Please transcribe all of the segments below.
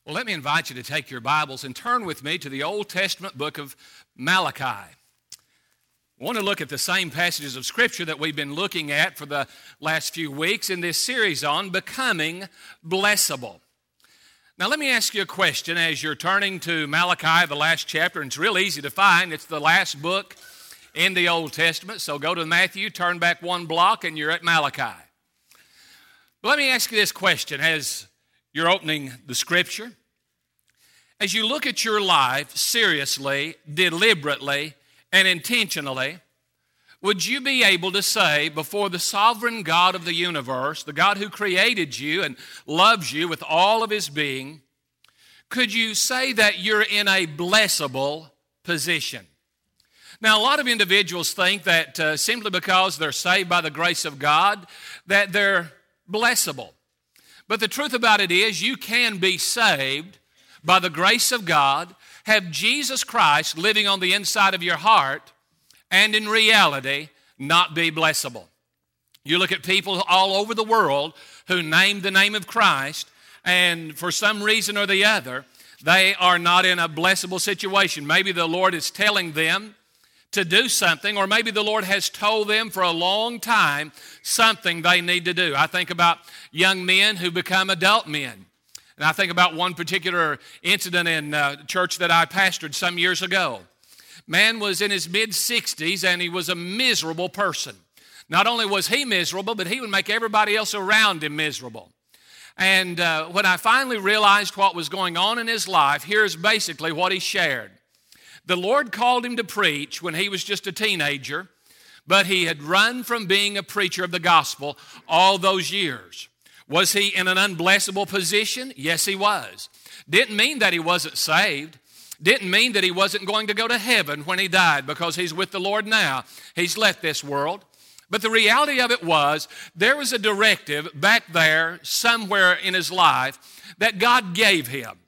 Well, let me invite you to take your Bibles and turn with me to the Old Testament book of Malachi. I want to look at the same passages of Scripture that we've been looking at for the last few weeks in this series on becoming blessable. Now, let me ask you a question as you're turning to Malachi, the last chapter, and it's real easy to find. It's the last book in the Old Testament, so go to Matthew, turn back one block, and you're at Malachi. But let me ask you this question as you're opening the Scripture. As you look at your life seriously, deliberately, and intentionally, would you be able to say before the sovereign God of the universe, the God who created you and loves you with all of his being, could you say that you're in a blessable position? Now, a lot of individuals think that simply because they're saved by the grace of God, that they're blessable. But the truth about it is you can be saved by the grace of God, have Jesus Christ living on the inside of your heart, and in reality, not be blessable. You look at people all over the world who name the name of Christ, and for some reason or the other, they are not in a blessable situation. Maybe the Lord is telling them to do something, or maybe the Lord has told them for a long time something they need to do. I think about young men who become adult men. And I think about one particular incident in a church that I pastored some years ago. Man was in his mid-60s and he was a miserable person. Not only was he miserable, but he would make everybody else around him miserable. And when I finally realized what was going on in his life, here's basically what he shared. The Lord called him to preach when he was just a teenager, but he had run from being a preacher of the gospel all those years. Was he in an unblessable position? Yes, he was. Didn't mean that he wasn't saved. Didn't mean that he wasn't going to go to heaven when he died because he's with the Lord now. He's left this world. But the reality of it was there was a directive back there somewhere in his life that God gave him.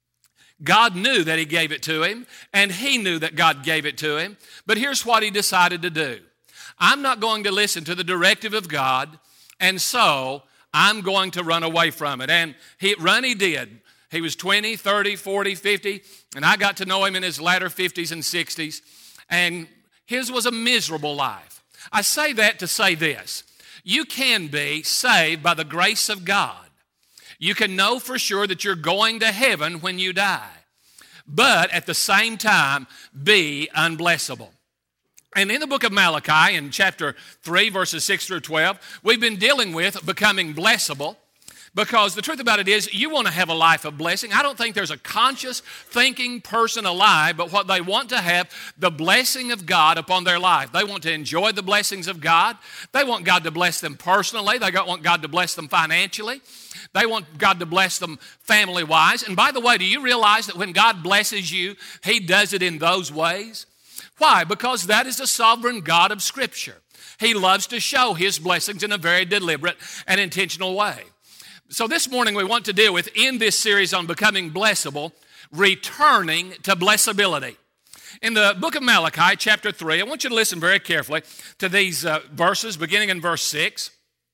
God knew that he gave it to him, and he knew that God gave it to him. But here's what he decided to do. I'm not going to listen to the directive of God, and so I'm going to run away from it. And he did. He was 20, 30, 40, 50, and I got to know him in his latter 50s and 60s, and his was a miserable life. I say that to say this. You can be saved by the grace of God. You can know for sure that you're going to heaven when you die, but at the same time, be unblessable. And in the book of Malachi, in chapter 3, verses 6 through 12, we've been dealing with becoming blessable because the truth about it is you want to have a life of blessing. I don't think there's a conscious thinking person alive, but what they want to have, the blessing of God upon their life. They want to enjoy the blessings of God. They want God to bless them personally. They want God to bless them financially. They want God to bless them family-wise. And by the way, do you realize that when God blesses you, he does it in those ways? Why? Because that is the sovereign God of Scripture. He loves to show his blessings in a very deliberate and intentional way. So this morning we want to deal with, in this series on becoming blessable, returning to blessability. In the book of Malachi, chapter 3, I want you to listen very carefully to these verses, beginning in verse 6.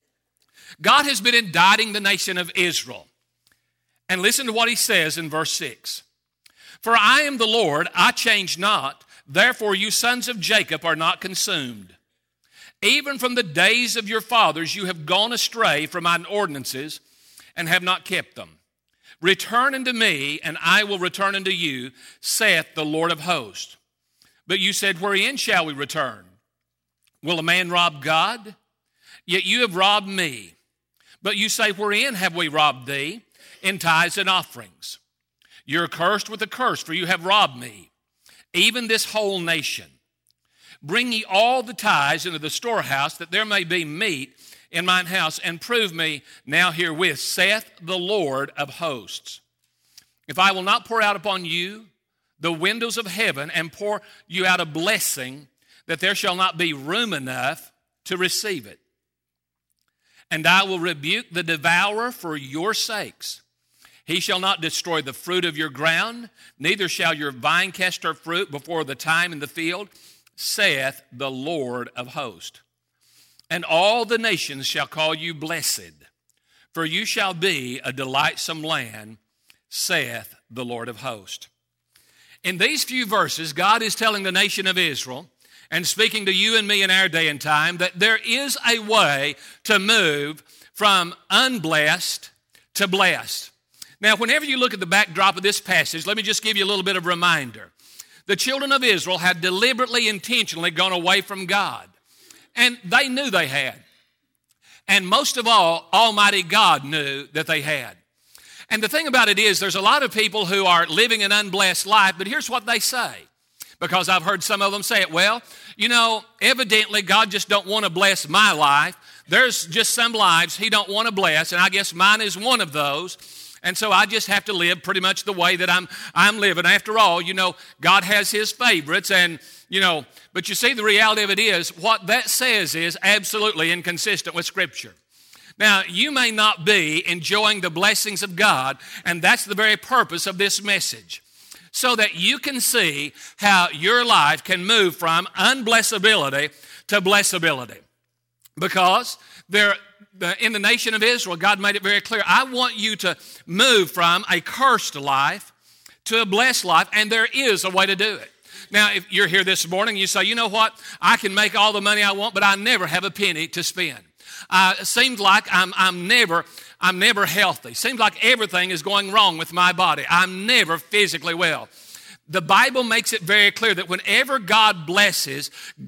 God has been indicting the nation of Israel. And listen to what he says in verse 6. For I am the Lord, I change not. Therefore, you sons of Jacob are not consumed. Even from the days of your fathers, you have gone astray from mine ordinances and have not kept them. Return unto me, and I will return unto you, saith the Lord of hosts. But you said, wherein shall we return? Will a man rob God? Yet you have robbed me. But you say, wherein have we robbed thee? In tithes and offerings. You're cursed with a curse, for you have robbed me, even this whole nation. Bring ye all the tithes into the storehouse, that there may be meat in mine house, and prove me now herewith, saith the Lord of hosts. If I will not pour out upon you the windows of heaven, and pour you out a blessing, that there shall not be room enough to receive it. And I will rebuke the devourer for your sakes. He shall not destroy the fruit of your ground, neither shall your vine cast her fruit before the time in the field, saith the Lord of hosts. And all the nations shall call you blessed, for you shall be a delightsome land, saith the Lord of hosts. In these few verses, God is telling the nation of Israel and speaking to you and me in our day and time that there is a way to move from unblessed to blessed. Now, whenever you look at the backdrop of this passage, let me just give you a little bit of a reminder. The children of Israel had deliberately, intentionally gone away from God, and they knew they had. And most of all, Almighty God knew that they had. And the thing about it is, there's a lot of people who are living an unblessed life, but here's what they say. Because I've heard some of them say it, well, you know, evidently God just don't want to bless my life. There's just some lives He don't want to bless, and I guess mine is one of those. And so I just have to live pretty much the way that I'm living. After all, you know, God has His favorites, and, you know, but you see, the reality of it is, what that says is absolutely inconsistent with Scripture. Now, you may not be enjoying the blessings of God, and that's the very purpose of this message, so that you can see how your life can move from unblessability to blessability. Because in the nation of Israel, God made it very clear, I want you to move from a cursed life to a blessed life, and there is a way to do it. Now, if you're here this morning, you say, you know what, I can make all the money I want, but I never have a penny to spend. It seems like I'm never healthy. Seems like everything is going wrong with my body. I'm never physically well. The Bible makes it very clear that whenever God blesses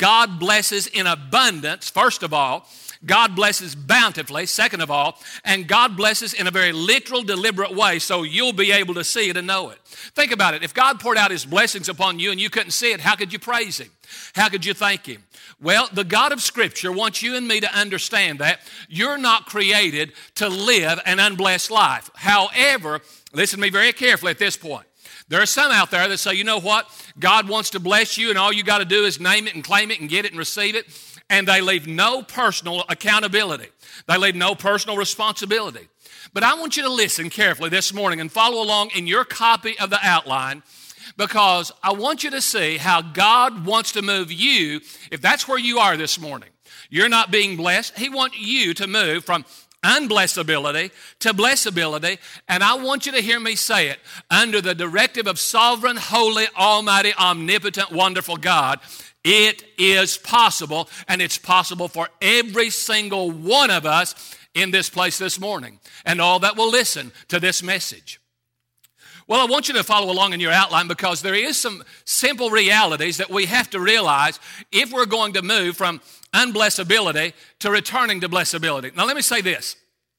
in abundance, first of all. God blesses bountifully, second of all, and God blesses in a very literal, deliberate way, so you'll be able to see it and know it. Think about it. If God poured out His blessings upon you and you couldn't see it, how could you praise Him? How could you thank Him? Well, the God of Scripture wants you and me to understand that you're not created to live an unblessed life. However, listen to me very carefully at this point. There are some out there that say, you know what? God wants to bless you, and all you got to do is name it and claim it and get it and receive it. And they leave no personal accountability. They leave no personal responsibility. But I want you to listen carefully this morning and follow along in your copy of the outline, because I want you to see how God wants to move you. If that's where you are this morning, you're not being blessed. He wants you to move from unblessability to blessability. And I want you to hear me say it under the directive of sovereign, holy, almighty, omnipotent, wonderful God. It is possible, and it's possible for every single one of us in this place this morning, and all that will listen to this message. Well, I want you to follow along in your outline, because there is some simple realities that we have to realize if we're going to move from unblessability to returning to blessability. Now, let me say this.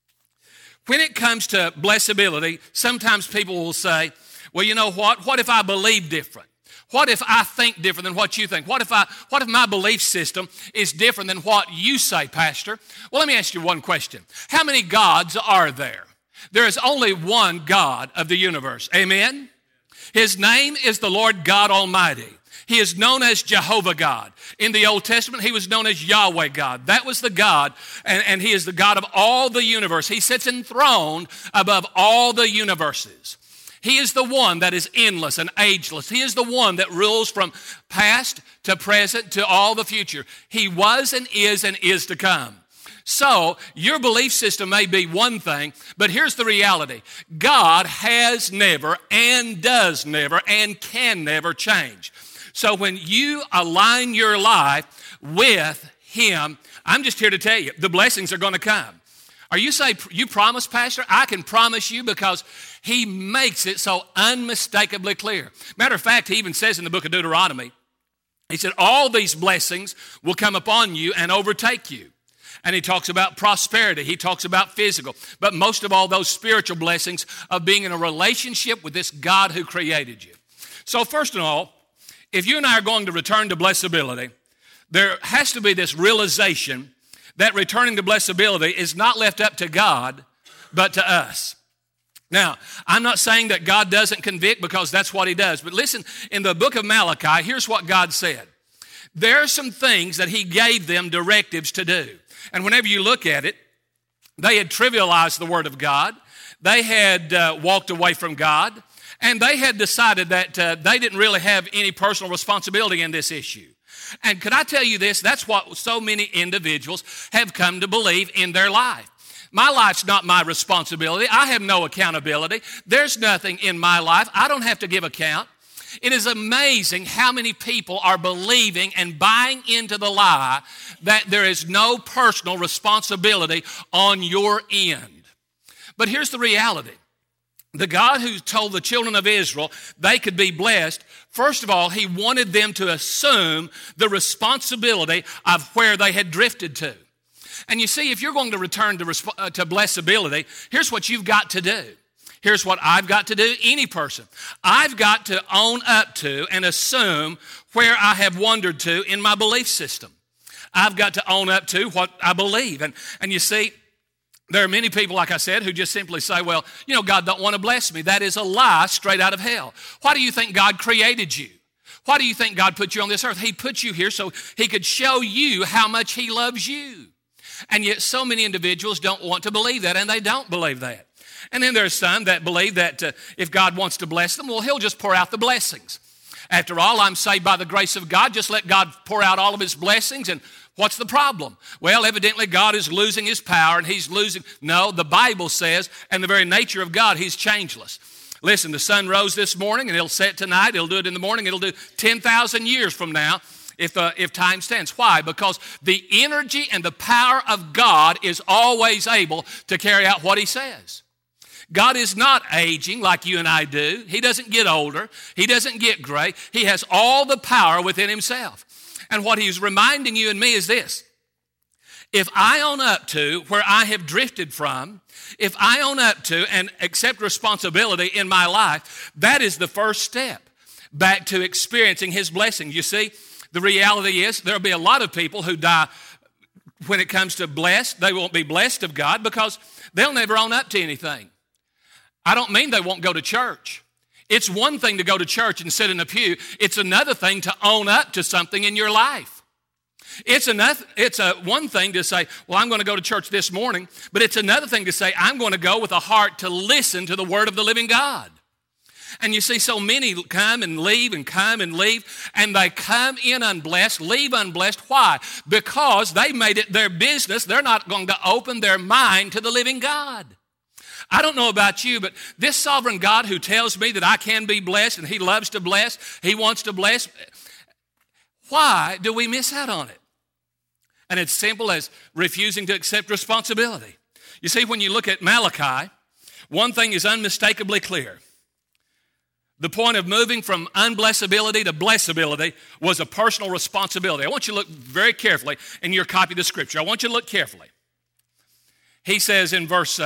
When it comes to blessability, sometimes people will say, well, you know what? What if I believe different? What if I think different than what you think? What if my belief system is different than what you say, Pastor? Well, let me ask you one question. How many gods are there? There is only one God of the universe. Amen? His name is the Lord God Almighty. He is known as Jehovah God. In the Old Testament, He was known as Yahweh God. That was the God, and He is the God of all the universe. He sits enthroned above all the universes. He is the one that is endless and ageless. He is the one that rules from past to present to all the future. He was and is to come. So your belief system may be one thing, but here's the reality. God has never and does never and can never change. So when you align your life with Him, I'm just here to tell you, the blessings are going to come. Are you saying, you promise, Pastor? I can promise you, because He makes it so unmistakably clear. Matter of fact, He even says in the book of Deuteronomy, He said, all these blessings will come upon you and overtake you. And He talks about prosperity. He talks about physical. But most of all, those spiritual blessings of being in a relationship with this God who created you. So first of all, if you and I are going to return to blessability, there has to be this realization that returning to blessability is not left up to God, but to us. Now, I'm not saying that God doesn't convict, because that's what He does. But listen, in the book of Malachi, here's what God said. There are some things that He gave them directives to do. And whenever you look at it, they had trivialized the Word of God. They had walked away from God. And they had decided that they didn't really have any personal responsibility in this issue. And could I tell you this? That's what so many individuals have come to believe in their life. My life's not my responsibility. I have no accountability. There's nothing in my life. I don't have to give account. It is amazing how many people are believing and buying into the lie that there is no personal responsibility on your end. But here's the reality. The God who told the children of Israel they could be blessed, first of all, he wanted them to assume the responsibility of where they had drifted to. And you see, if you're going to return to blessability, here's what you've got to do. Here's what I've got to do, any person. I've got to own up to and assume where I have wandered to in my belief system. I've got to own up to what I believe. And you see, there are many people, like I said, who just simply say, well, God don't want to bless me. That is a lie straight out of hell. Why do you think God created you? Why do you think God put you on this earth? He put you here so he could show you how much he loves you. And yet so many individuals don't want to believe that, and they don't believe that. And then there's some that believe that if God wants to bless them, well, he'll just pour out the blessings. After all, I'm saved by the grace of God. Just let God pour out all of his blessings, and what's the problem? Well, evidently God is losing his power, and he's losing. No, the Bible says, and the very nature of God, he's changeless. Listen, the sun rose this morning, and it'll set tonight. It'll do it in the morning. It'll do 10,000 years from now. If time stands. Why? Because the energy and the power of God is always able to carry out what he says. God is not aging like you and I do. He doesn't get older. He doesn't get gray. He has all the power within himself. And what he's reminding you and me is this. If I own up to where I have drifted from, if I own up to and accept responsibility in my life, that is the first step back to experiencing his blessing. You see, the reality is there'll be a lot of people who die when it comes to blessed. They won't be blessed of God because they'll never own up to anything. I don't mean they won't go to church. It's one thing to go to church and sit in a pew. It's another thing to own up to something in your life. It's one thing to say, well, I'm going to go to church this morning, but it's another thing to say, I'm going to go with a heart to listen to the word of the living God. And you see, so many come and leave and come and leave, and they come in unblessed, leave unblessed. Why? Because they made it their business. They're not going to open their mind to the living God. I don't know about you, but this sovereign God who tells me that I can be blessed and he loves to bless, he wants to bless, why do we miss out on it? And it's simple as refusing to accept responsibility. You see, when you look at Malachi, one thing is unmistakably clear. The point of moving from unblessability to blessability was a personal responsibility. I want you to look very carefully in your copy of the scripture. I want you to look carefully. He says in verse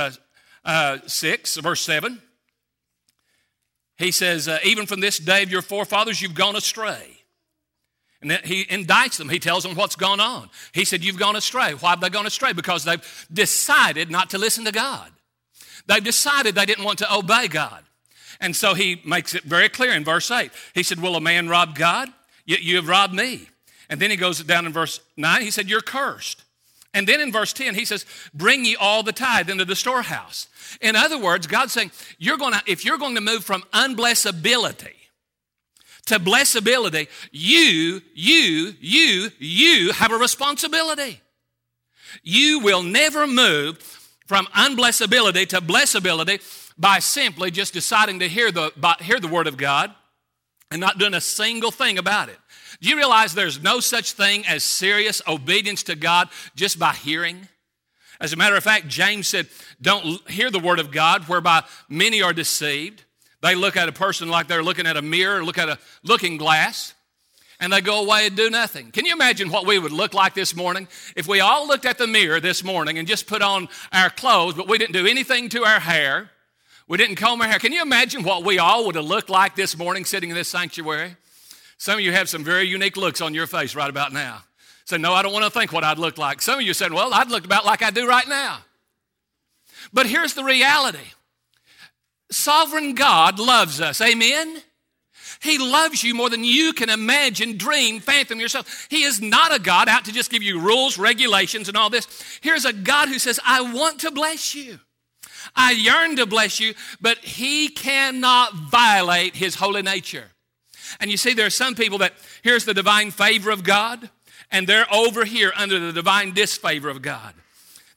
7, he says, even from this day of your forefathers, you've gone astray. And then he indicts them. He tells them what's gone on. He said, you've gone astray. Why have they gone astray? Because they've decided not to listen to God. They've decided they didn't want to obey God. And so he makes it very clear in verse 8. He said, will a man rob God? You have robbed me. And then he goes down in verse 9. He said, you're cursed. And then in verse 10, he says, bring ye all the tithe into the storehouse. In other words, God's saying, if you're going to move from unblessability to blessability, you have a responsibility. You will never move from unblessability to blessability by simply just deciding to hear the word of God and not doing a single thing about it. Do you realize there's no such thing as serious obedience to God just by hearing? As a matter of fact, James said, don't hear the word of God whereby many are deceived. They look at a person like they're looking at a mirror, look at a looking glass, and they go away and do nothing. Can you imagine what we would look like this morning if we all looked at the mirror this morning and just put on our clothes, but we didn't do anything to our hair? We didn't comb our hair. Can you imagine what we all would have looked like this morning sitting in this sanctuary? Some of you have some very unique looks on your face right about now. Say, no, I don't want to think what I'd look like. Some of you said, well, I'd look about like I do right now. But here's the reality. Sovereign God loves us. Amen? He loves you more than you can imagine, dream, fathom yourself. He is not a God out to just give you rules, regulations, and all this. Here's a God who says, I want to bless you. I yearn to bless you, but he cannot violate his holy nature. And you see, there are some people that, here's the divine favor of God, and they're over here under the divine disfavor of God.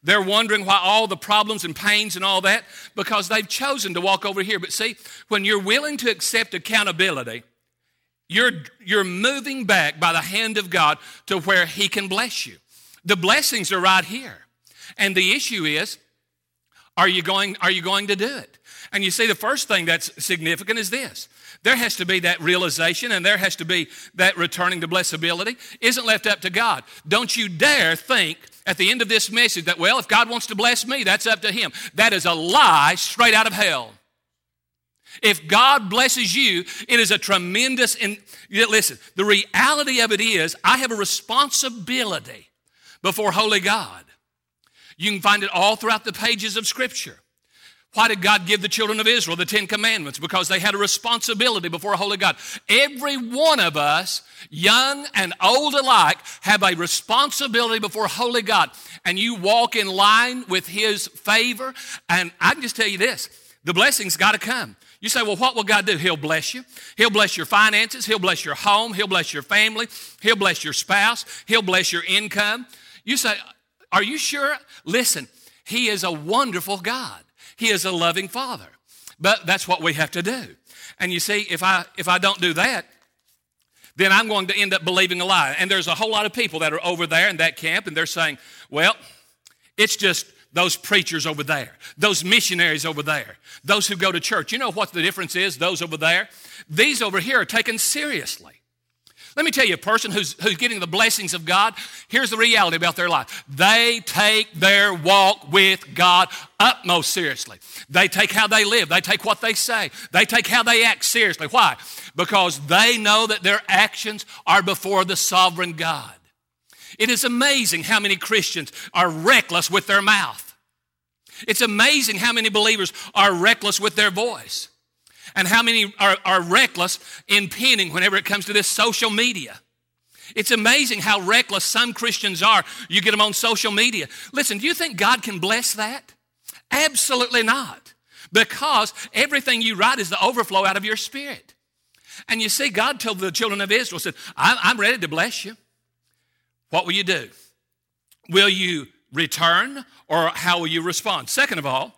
They're wondering why all the problems and pains and all that, because they've chosen to walk over here. But see, when you're willing to accept accountability, you're moving back by the hand of God to where He can bless you. The blessings are right here. And the issue is, are you going to do it? And you see, the first thing that's significant is this. There has to be that realization, and there has to be that returning to blessability. Isn't left up to God. Don't you dare think at the end of this message that, well, if God wants to bless me, that's up to Him. That is a lie straight out of hell. If God blesses you, it is a tremendous, listen, the reality of it is, I have a responsibility before holy God. You can find it all throughout the pages of Scripture. Why did God give the children of Israel the 10 Commandments? Because they had a responsibility before a holy God. Every one of us, young and old alike, have a responsibility before a holy God. And you walk in line with His favor. And I can just tell you this, the blessings got to come. You say, well, what will God do? He'll bless you. He'll bless your finances. He'll bless your home. He'll bless your family. He'll bless your spouse. He'll bless your income. You say, are you sure? Listen, He is a wonderful God. He is a loving Father. But that's what we have to do. And you see, if I don't do that, then I'm going to end up believing a lie. And there's a whole lot of people that are over there in that camp, and they're saying, well, it's just those preachers over there, those missionaries over there, those who go to church. You know what the difference is, those over there? These over here are taken seriously. Let me tell you, a person who's getting the blessings of God, here's the reality about their life. They take their walk with God utmost seriously. They take how they live. They take what they say. They take how they act seriously. Why? Because they know that their actions are before the sovereign God. It is amazing how many Christians are reckless with their mouth. It's amazing how many believers are reckless with their voice. And how many are reckless in penning whenever it comes to this social media. It's amazing how reckless some Christians are. You get them on social media. Listen, do you think God can bless that? Absolutely not. Because everything you write is the overflow out of your spirit. And you see, God told the children of Israel, said, I'm ready to bless you. What will you do? Will you return, or how will you respond? Second of all,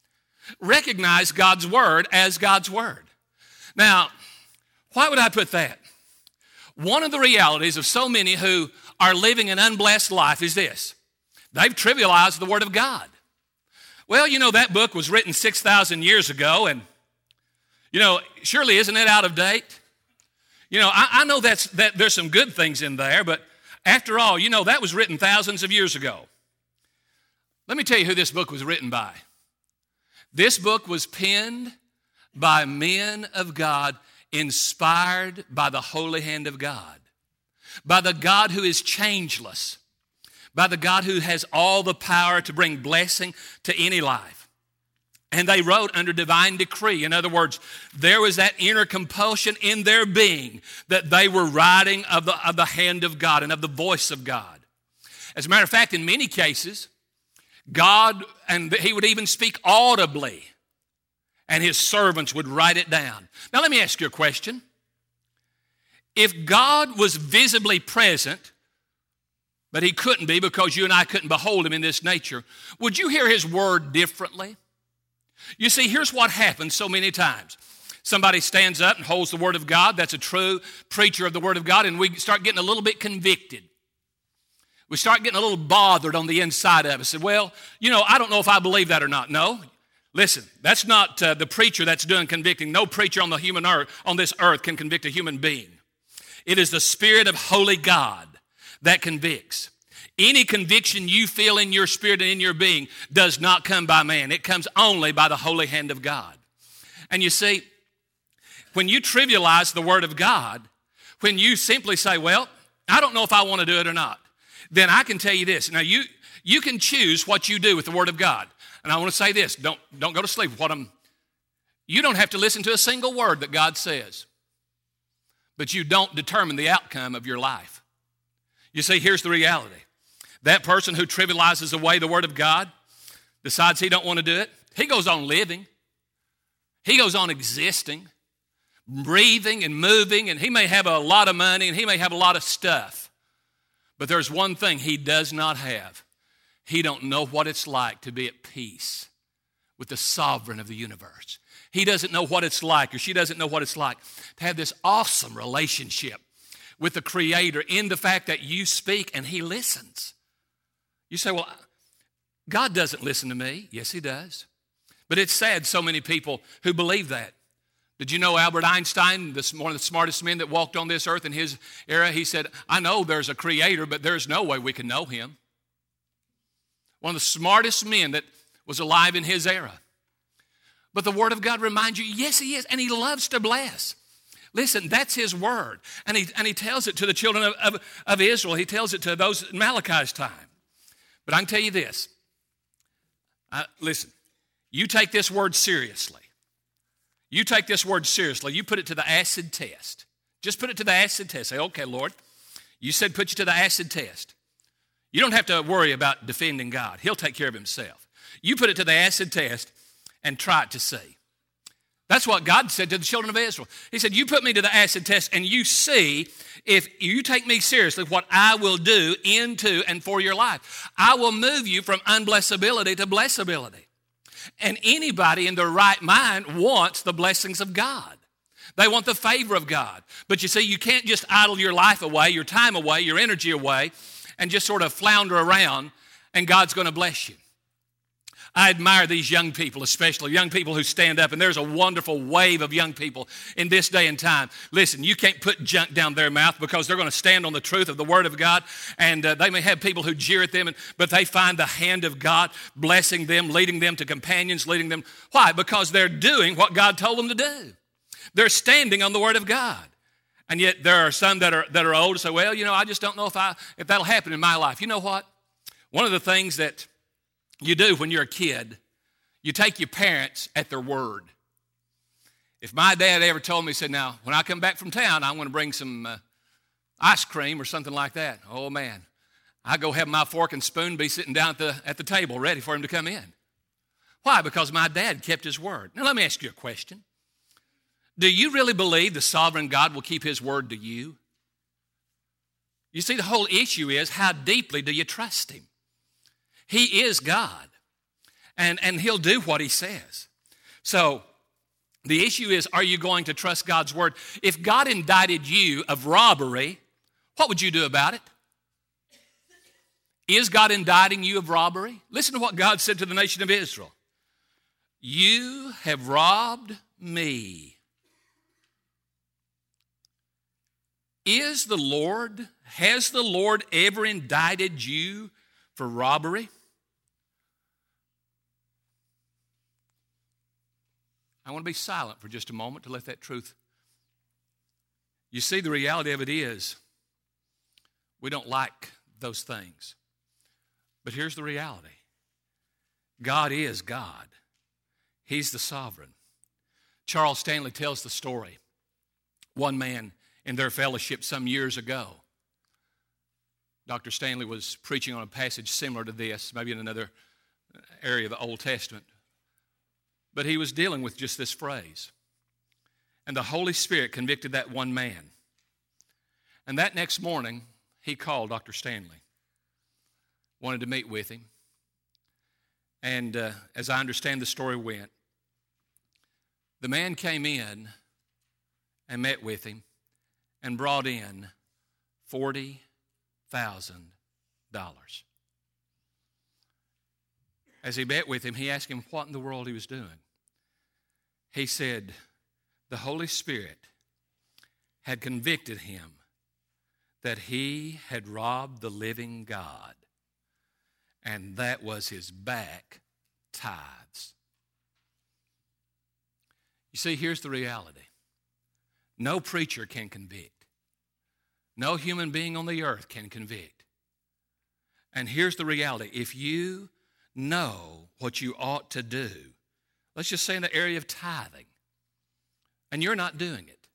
recognize God's word as God's word. Now, why would I put that? One of the realities of so many who are living an unblessed life is this. They've trivialized the word of God. Well, you know, that book was written 6,000 years ago, and, you know, surely isn't it out of date? You know, I know that there's some good things in there, but after all, you know, that was written thousands of years ago. Let me tell you who this book was written by. This book was penned by men of God, inspired by the holy hand of God, by the God who is changeless, by the God who has all the power to bring blessing to any life. And they wrote under divine decree. In other words, there was that inner compulsion in their being that they were writing of the hand of God and of the voice of God. As a matter of fact, in many cases, God, and He would even speak audibly, and His servants would write it down. Now let me ask you a question. If God was visibly present, but He couldn't be because you and I couldn't behold Him in this nature, would you hear His word differently? You see, here's what happens so many times. Somebody stands up and holds the word of God, that's a true preacher of the word of God, and we start getting a little bit convicted. We start getting a little bothered on the inside of us. Well, you know, I don't know if I believe that or not. No, listen, that's not the preacher that's doing convicting. No preacher on this earth can convict a human being. It is the Spirit of holy God that convicts. Any conviction you feel in your spirit and in your being does not come by man. It comes only by the holy hand of God. And you see, when you trivialize the word of God, when you simply say, well, I don't know if I want to do it or not, then I can tell you this. Now, you can choose what you do with the Word of God. And I want to say this. Don't go to sleep with you don't have to listen to a single word that God says. But you don't determine the outcome of your life. You see, here's the reality. That person who trivializes away the Word of God, decides he don't want to do it, he goes on living. He goes on existing, breathing and moving, and he may have a lot of money and he may have a lot of stuff. But there's one thing he does not have. he don't know what it's like to be at peace with the sovereign of the universe. He doesn't know what it's like, or she doesn't know what it's like to have this awesome relationship with the Creator in the fact that you speak and he listens. You say, well, God doesn't listen to me. Yes, he does. But it's sad so many people who believe that. Did you know Albert Einstein, one of the smartest men that walked on this earth in his era, he said, I know there's a Creator, but there's no way we can know him. One of the smartest men that was alive in his era. But the Word of God reminds you, yes, he is, and he loves to bless. Listen, that's his word. And he tells it to the children of Israel. He tells it to those in Malachi's time. But I can tell you this. Listen, you take this word seriously. You take this word seriously. You put it to the acid test. Just put it to the acid test. Say, okay, Lord, you said put you to the acid test. You don't have to worry about defending God. He'll take care of himself. You put it to the acid test and try it to see. That's what God said to the children of Israel. He said, you put me to the acid test and you see if you take me seriously what I will do into and for your life. I will move you from unblessability to blessability. And anybody in their right mind wants the blessings of God. They want the favor of God. But you see, you can't just idle your life away, your time away, your energy away, and just sort of flounder around and God's going to bless you. I admire these young people, especially young people who stand up, and there's a wonderful wave of young people in this day and time. Listen, you can't put junk down their mouth because they're going to stand on the truth of the Word of God, and they may have people who jeer at them, but they find the hand of God blessing them, leading them to companions, leading them. Why? Because they're doing what God told them to do. They're standing on the Word of God. And yet there are some that are old and say, well, I just don't know if that'll happen in my life. You know what? One of the things that you do when you're a kid, you take your parents at their word. If my dad ever told me, he said, now, when I come back from town, I want to bring some ice cream or something like that. Oh, man. I go have my fork and spoon, be sitting down at the table ready for him to come in. Why? Because my dad kept his word. Now, let me ask you a question. Do you really believe the sovereign God will keep his word to you? You see, the whole issue is, how deeply do you trust him? He is God, and he'll do what he says. So the issue is, are you going to trust God's word? If God indicted you of robbery, what would you do about it? Is God indicting you of robbery? Listen to what God said to the nation of Israel. You have robbed me. Has the Lord ever indicted you for robbery? I want to be silent for just a moment to let that truth. You see, the reality of it is, we don't like those things. But here's the reality. God is God. He's the sovereign. Charles Stanley tells the story. One man in their fellowship some years ago, Dr. Stanley was preaching on a passage similar to this, maybe in another area of the Old Testament. But he was dealing with just this phrase. And the Holy Spirit convicted that one man. And that next morning, he called Dr. Stanley, wanted to meet with him. And as I understand the story went, the man came in and met with him and brought in $40,000. As he met with him, he asked him what in the world he was doing. He said the Holy Spirit had convicted him that he had robbed the living God, and that was his back tithes. You see, here's the reality. No preacher can convict. No human being on the earth can convict. And here's the reality. If you know what you ought to do, let's just say in the area of tithing, and you're not doing it,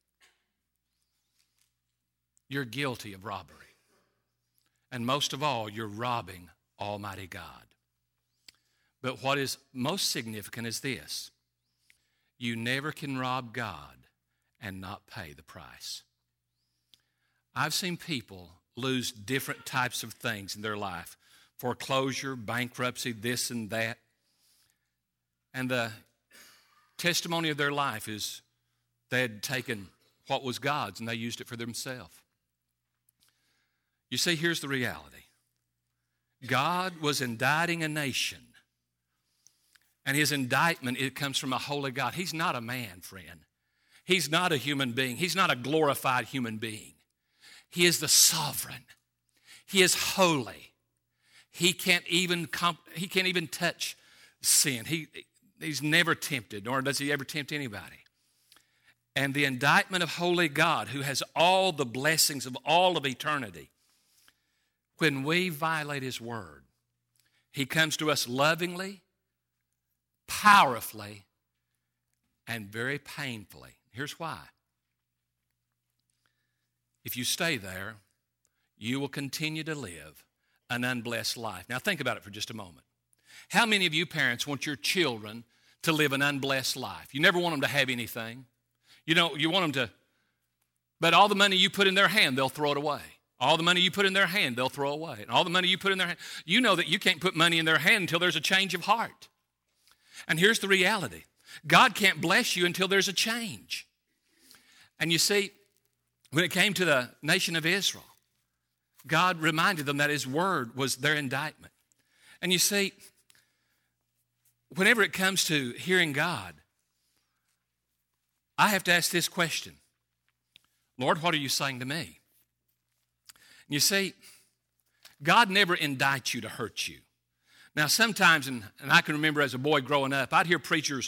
you're guilty of robbery. And most of all, you're robbing Almighty God. But what is most significant is this. You never can rob God and not pay the price. I've seen people lose different types of things in their life foreclosure, bankruptcy, this and that. And the testimony of their life is they had taken what was God's and they used it for themselves. You see, here's the reality. God was indicting a nation. And his indictment, it comes from a holy God. He's not a man, friend. He's not a human being. He's not a glorified human being. He is the sovereign. He is holy. He can't even touch sin. He's never tempted, nor does he ever tempt anybody. And the indictment of holy God, who has all the blessings of all of eternity, when we violate his word, he comes to us lovingly, powerfully, and very painfully. Here's why. If you stay there, you will continue to live an unblessed life. Now think about it for just a moment. How many of you parents want your children to live an unblessed life? You never want them to have anything. You want them to, but all the money you put in their hand, they'll throw it away. All the money you put in their hand, they'll throw away. And all the money you put in their hand, you know that you can't put money in their hand until there's a change of heart. And here's the reality. God can't bless you until there's a change. And you see, when it came to the nation of Israel, God reminded them that his word was their indictment. And you see, whenever it comes to hearing God, I have to ask this question. Lord, what are you saying to me? You see, God never indicts you to hurt you. Now, sometimes, and I can remember as a boy growing up, I'd hear preachers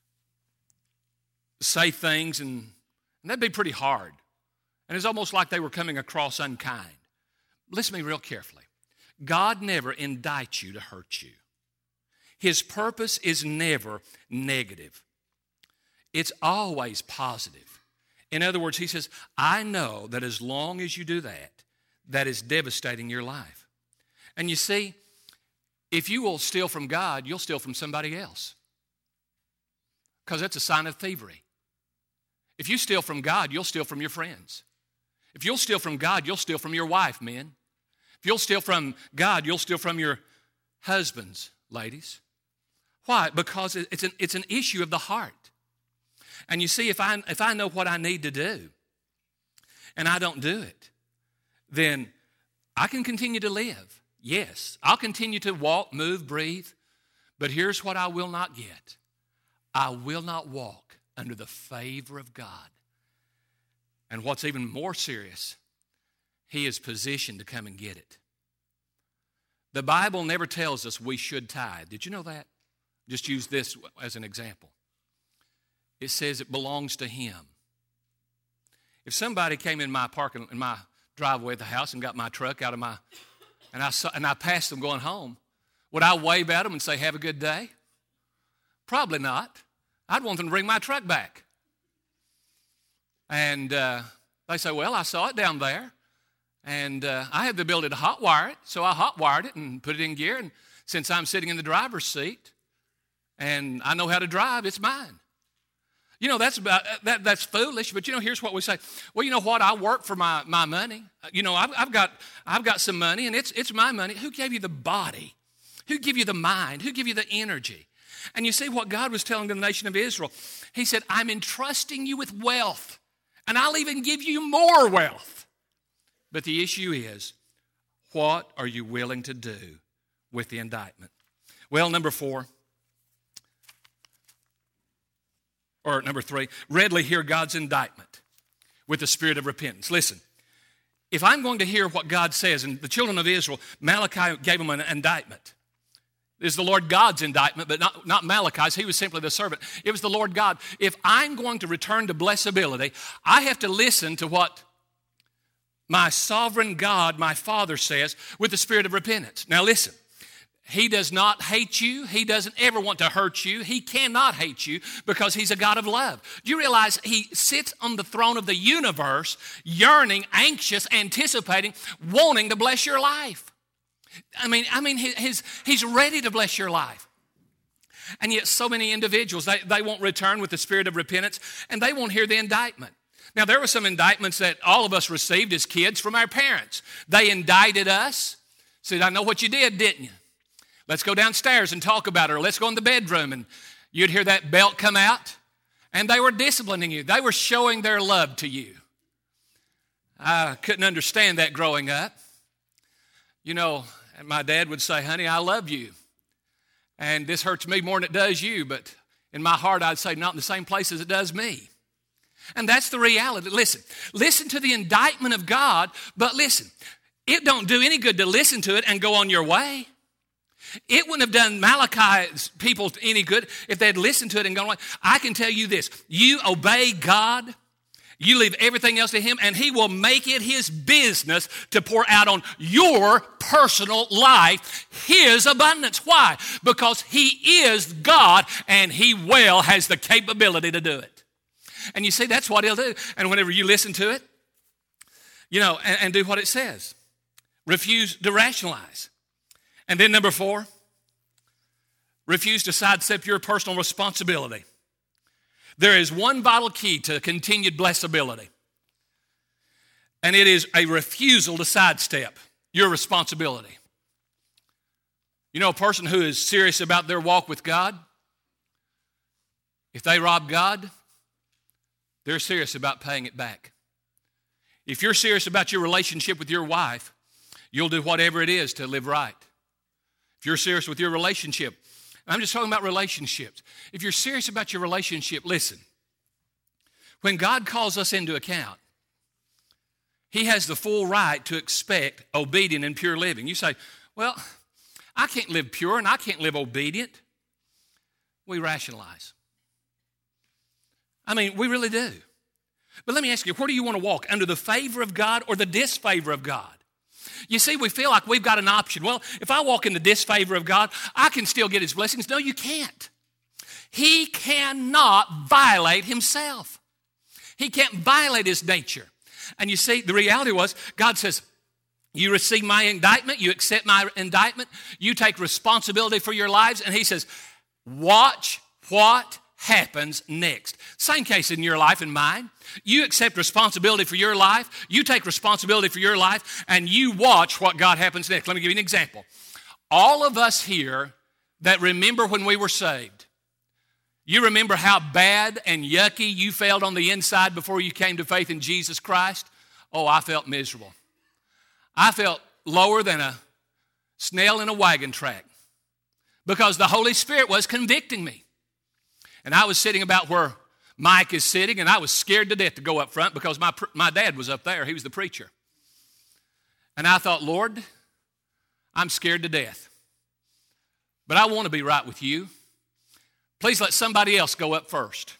say things, and that'd be pretty hard. And it's almost like they were coming across unkind. Listen to me real carefully. God never indicts you to hurt you. His purpose is never negative. It's always positive. In other words, he says, I know that as long as you do that, that is devastating your life. And you see, if you will steal from God, you'll steal from somebody else. Because that's a sign of thievery. If you steal from God, you'll steal from your friends. If you'll steal from God, you'll steal from your wife, men. If you'll steal from God, you'll steal from your husbands, ladies. Why? Because it's an issue of the heart. And you see, if I know what I need to do and I don't do it, then I can continue to live. Yes, I'll continue to walk, move, breathe. But here's what I will not get. I will not walk under the favor of God. And what's even more serious, he is positioned to come and get it. The Bible never tells us we should tithe. Did you know that? Just use this as an example. It says it belongs to him. If somebody came in my driveway at the house and got my truck out of and I passed them going home, would I wave at them and say, have a good day? Probably not. I'd want them to bring my truck back. And they say, well, I saw it down there, and I had the ability to hotwire it, so I hotwired it and put it in gear, and since I'm sitting in the driver's seat and I know how to drive, it's mine. You know, that's foolish, but here's what we say. Well, you know what? I work for my money. I've got some money, and it's my money. Who gave you the body? Who gave you the mind? Who gave you the energy? And you see what God was telling the nation of Israel. He said, I'm entrusting you with wealth, and I'll even give you more wealth. But the issue is, what are you willing to do with the indictment? Well, number 3, readily hear God's indictment with the spirit of repentance. Listen, if I'm going to hear what God says, and the children of Israel, Malachi gave them an indictment. It is the Lord God's indictment, but not Malachi's. He was simply the servant. It was the Lord God. If I'm going to return to blessability, I have to listen to what my sovereign God, my Father, says with the spirit of repentance. Now listen. He does not hate you. He doesn't ever want to hurt you. He cannot hate you because he's a God of love. Do you realize he sits on the throne of the universe, yearning, anxious, anticipating, wanting to bless your life? I mean, he's ready to bless your life. And yet so many individuals, they won't return with the spirit of repentance, and they won't hear the indictment. Now, there were some indictments that all of us received as kids from our parents. They indicted us. Said, I know what you did, didn't you? Let's go downstairs and talk about it, or let's go in the bedroom. And you'd hear that belt come out, and they were disciplining you. They were showing their love to you. I couldn't understand that growing up. You know, and my dad would say, honey, I love you. And this hurts me more than it does you, but in my heart I'd say not in the same place as it does me. And that's the reality. Listen to the indictment of God, but listen, it don't do any good to listen to it and go on your way. It wouldn't have done Malachi's people any good if they had listened to it and gone away. I can tell you this, you obey God, you leave everything else to Him, and He will make it His business to pour out on your personal life His abundance. Why? Because He is God, and He well has the capability to do it. And you see, that's what He'll do. And whenever you listen to it, you know, and do what it says. Refuse to rationalize. And then number 4, refuse to sidestep your personal responsibility. There is one vital key to continued blessability, and it is a refusal to sidestep your responsibility. You know, a person who is serious about their walk with God, if they rob God, they're serious about paying it back. If you're serious about your relationship with your wife, you'll do whatever it is to live right. If you're serious with your relationship, I'm just talking about relationships. If you're serious about your relationship, listen. When God calls us into account, He has the full right to expect obedient and pure living. You say, well, I can't live pure and I can't live obedient. We rationalize. I mean, we really do. But let me ask you, where do you want to walk? Under the favor of God or the disfavor of God? You see, we feel like we've got an option. Well, if I walk in the disfavor of God, I can still get His blessings. No, you can't. He cannot violate Himself. He can't violate His nature. And you see, the reality was, God says, you receive my indictment, you accept my indictment, you take responsibility for your lives, and He says, watch what happens next. Same case in your life and mine. You accept responsibility for your life, you take responsibility for your life, and you watch what God happens next. Let me give you an example. All of us here that remember when we were saved, you remember how bad and yucky you felt on the inside before you came to faith in Jesus Christ? Oh, I felt miserable. I felt lower than a snail in a wagon track because the Holy Spirit was convicting me. And I was sitting about where Mike is sitting, and I was scared to death to go up front because my dad was up there. He was the preacher. And I thought, Lord, I'm scared to death. But I want to be right with you. Please let somebody else go up first.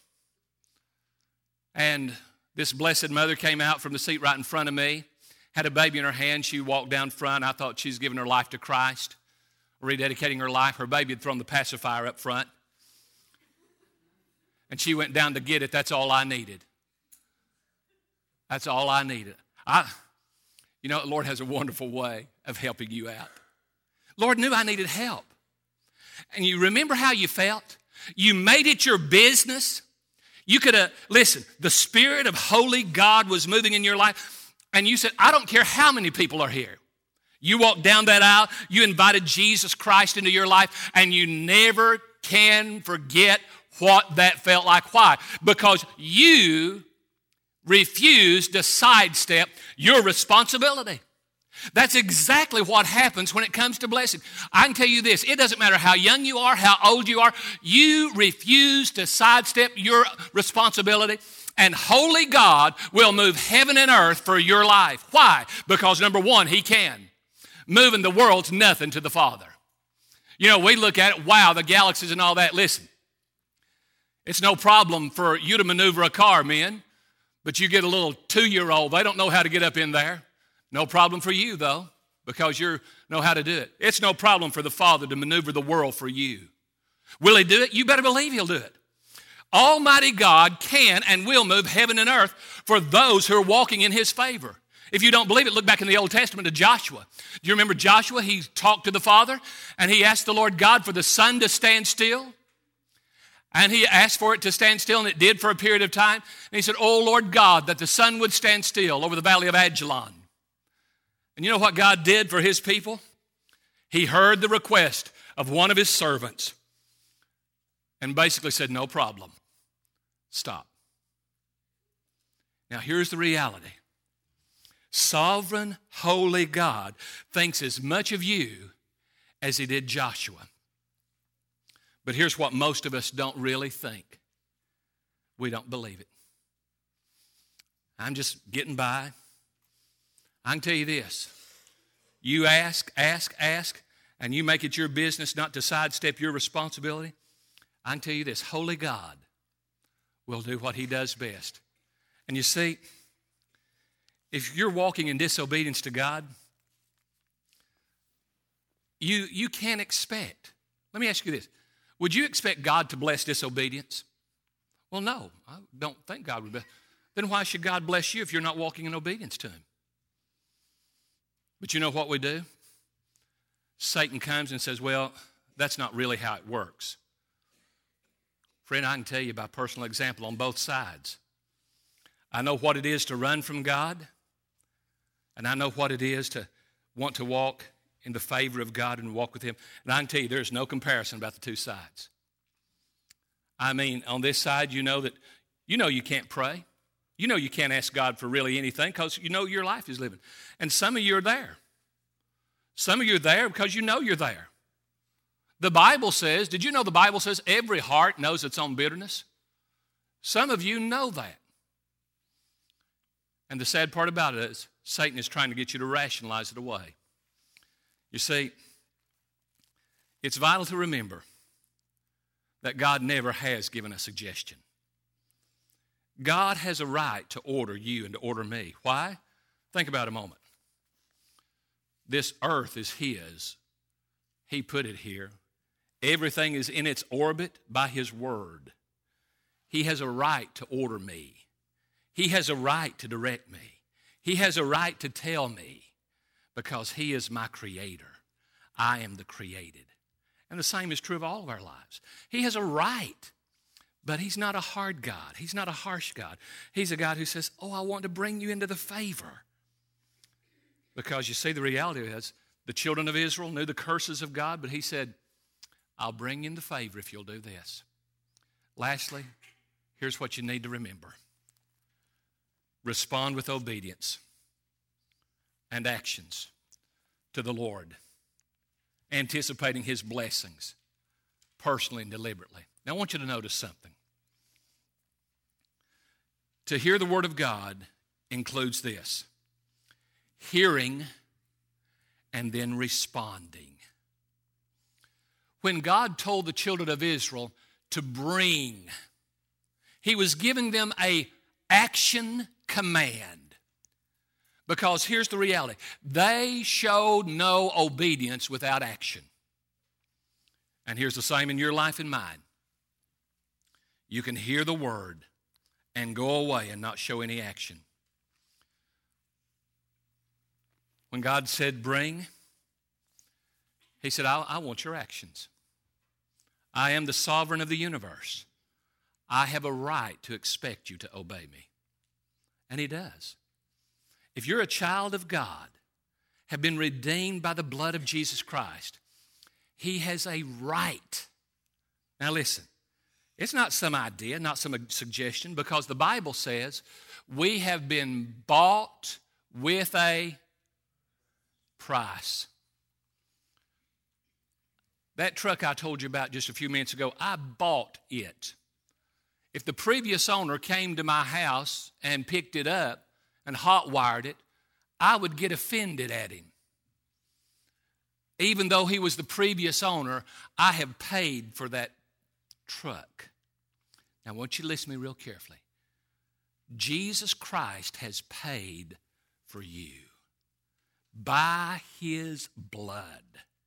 And this blessed mother came out from the seat right in front of me, had a baby in her hand. She walked down front. I thought she's giving her life to Christ, rededicating her life. Her baby had thrown the pacifier up front. And she went down to get it. That's all I needed. That's all I needed. You know, the Lord has a wonderful way of helping you out. Lord knew I needed help. And you remember how you felt? You made it your business. You could have, listen, the Spirit of holy God was moving in your life. And you said, I don't care how many people are here. You walked down that aisle. You invited Jesus Christ into your life. And you never can forget what that felt like. Why? Because you refused to sidestep your responsibility. That's exactly what happens when it comes to blessing. I can tell you this, it doesn't matter how young you are, how old you are, you refuse to sidestep your responsibility, and holy God will move heaven and earth for your life. Why? Because number one, He can. Moving the world's nothing to the Father. You know, we look at it, wow, the galaxies and all that. Listen, it's no problem for you to maneuver a car, men, but you get a little 2-year-old, they don't know how to get up in there. No problem for you, though, because you know how to do it. It's no problem for the Father to maneuver the world for you. Will He do it? You better believe He'll do it. Almighty God can and will move heaven and earth for those who are walking in His favor. If you don't believe it, look back in the Old Testament to Joshua. Do you remember Joshua? He talked to the Father, and he asked the Lord God for the sun to stand still. And he asked for it to stand still, and it did for a period of time. And he said, oh, Lord God, that the sun would stand still over the valley of Ajalon. And you know what God did for His people? He heard the request of one of his servants and basically said, no problem. Stop. Now here's the reality. Sovereign, holy God thinks as much of you as he did Joshua. But here's what most of us don't really think. We don't believe it. I'm just getting by. I can tell you this. You ask, and you make it your business not to sidestep your responsibility. I can tell you this. Holy God will do what he does best. And you see, if you're walking in disobedience to God, you can't expect. Let me ask you this. Would you expect God to bless disobedience? Well, no, I don't think God would. Then why should God bless you if you're not walking in obedience to him? But you know what we do? Satan comes and says, well, that's not really how it works. Friend, I can tell you by personal example on both sides. I know what it is to run from God, and I know what it is to want to walk in the favor of God and walk with him. And I can tell you there's no comparison about the two sides. I mean, on this side, you know you can't pray. You know you can't ask God for really anything because you know your life is living. And some of you are there. Some of you are there because you know you're there. The Bible says, did you know the Bible says every heart knows its own bitterness? Some of you know that. And the sad part about it is Satan is trying to get you to rationalize it away. You see, it's vital to remember that God never has given a suggestion. God has a right to order you and to order me. Why? Think about it a moment. This earth is his. He put it here. Everything is in its orbit by his word. He has a right to order me. He has a right to direct me. He has a right to tell me because he is my creator. I am the created. And the same is true of all of our lives. He has a right, but he's not a hard God. He's not a harsh God. He's a God who says, oh, I want to bring you into the favor. Because you see, the reality is the children of Israel knew the curses of God, but he said, I'll bring you into favor if you'll do this. Lastly, here's what you need to remember. Respond with obedience and actions to the Lord, anticipating his blessings personally and deliberately. Now, I want you to notice something. To hear the word of God includes this: hearing and then responding. When God told the children of Israel to bring, he was giving them an action command. Because here's the reality. They showed no obedience without action. And here's the same in your life and mine. You can hear the word and go away and not show any action. When God said bring, he said, I want your actions. I am the sovereign of the universe. I have a right to expect you to obey me. And he does. If you're a child of God, have been redeemed by the blood of Jesus Christ, he has a right. Now listen, it's not some idea, not some suggestion, because the Bible says we have been bought with a price. That truck I told you about just a few minutes ago, I bought it. If the previous owner came to my house and picked it up and hot-wired it, I would get offended at him. Even though he was the previous owner, I have paid for that truck. Now, I want you to listen to me real carefully. Jesus Christ has paid for you by his blood.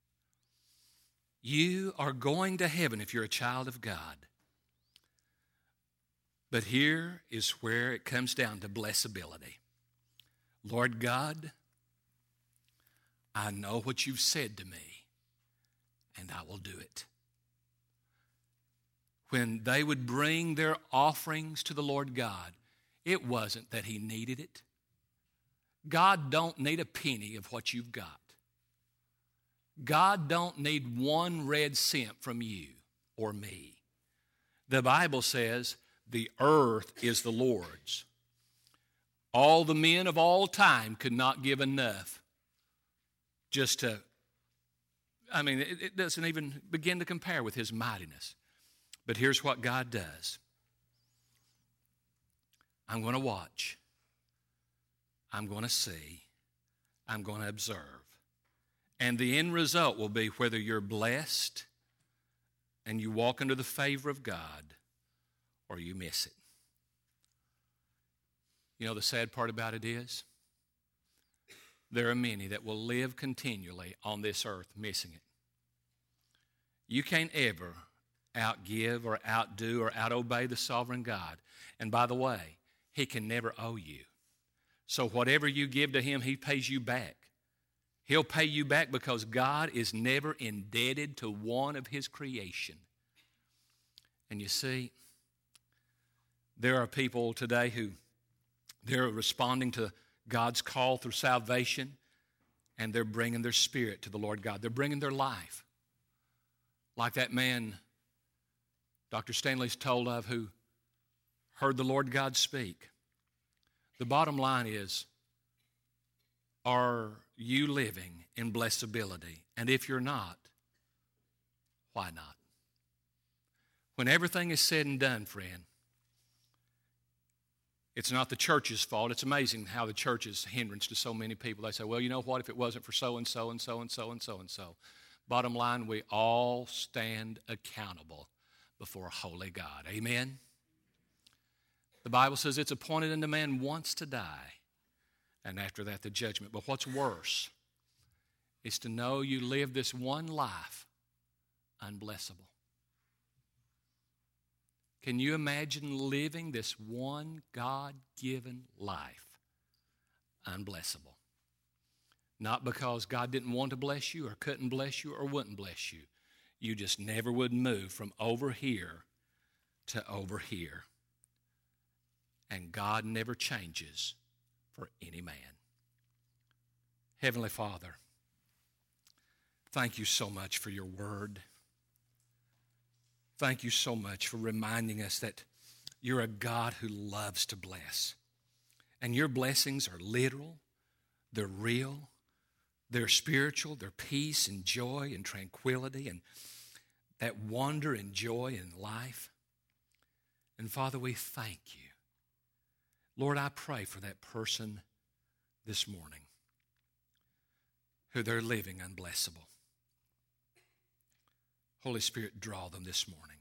You are going to heaven if you're a child of God. But here is where it comes down to blessability. Lord God, I know what you've said to me, and I will do it. When they would bring their offerings to the Lord God, it wasn't that he needed it. God don't need a penny of what you've got. God don't need one red cent from you or me. The Bible says the earth is the Lord's. All the men of all time could not give enough just to, it doesn't even begin to compare with his mightiness. But here's what God does. I'm going to watch. I'm going to see. I'm going to observe. And the end result will be whether you're blessed and you walk under the favor of God or you miss it. You know, the sad part about it is there are many that will live continually on this earth missing it. You can't ever outgive or outdo or outobey the sovereign God. And by the way, he can never owe you. So whatever you give to him, he pays you back. He'll pay you back because God is never indebted to one of his creation. And you see, there are people today who they're responding to God's call through salvation, and they're bringing their spirit to the Lord God. They're bringing their life. Like that man Dr. Stanley's told of who heard the Lord God speak. The bottom line is, are you living in blessability? And if you're not, why not? When everything is said and done, friend, it's not the church's fault. It's amazing how the church is a hindrance to so many people. They say, well, you know what, if it wasn't for so-and-so and so-and-so and so-and-so. Bottom line, we all stand accountable before a holy God. Amen? The Bible says it's appointed unto man once to die, and after that the judgment. But what's worse is to know you live this one life unblessable. Can you imagine living this one God-given life unblessable? Not because God didn't want to bless you or couldn't bless you or wouldn't bless you. You just never would move from over here to over here. And God never changes for any man. Heavenly Father, thank you so much for your word. Thank you so much for reminding us that you're a God who loves to bless. And your blessings are literal, they're real, they're spiritual, they're peace and joy and tranquility and that wonder and joy in life. And Father, we thank you. Lord, I pray for that person this morning who they're living unblessable. Holy Spirit, draw them this morning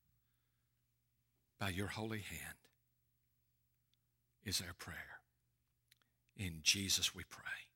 by your holy hand is our prayer. In Jesus we pray.